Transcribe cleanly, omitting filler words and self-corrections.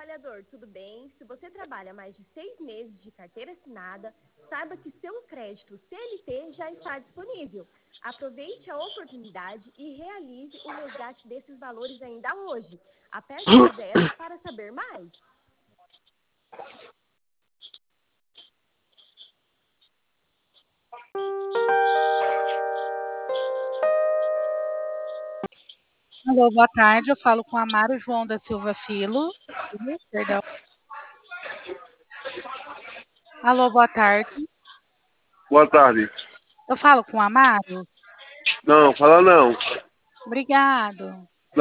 trabalhador, tudo bem? Se você trabalha mais de 6 meses de carteira assinada, saiba que seu crédito CLT já está disponível. Aproveite a oportunidade e realize o resgate desses valores ainda hoje. Aperte o 0 para saber mais. Alô, boa tarde. Eu falo com Amaro João da Silva Filho. Perdão. Alô, boa tarde. Boa tarde. Eu falo com Amaro? Não, fala não. Obrigado.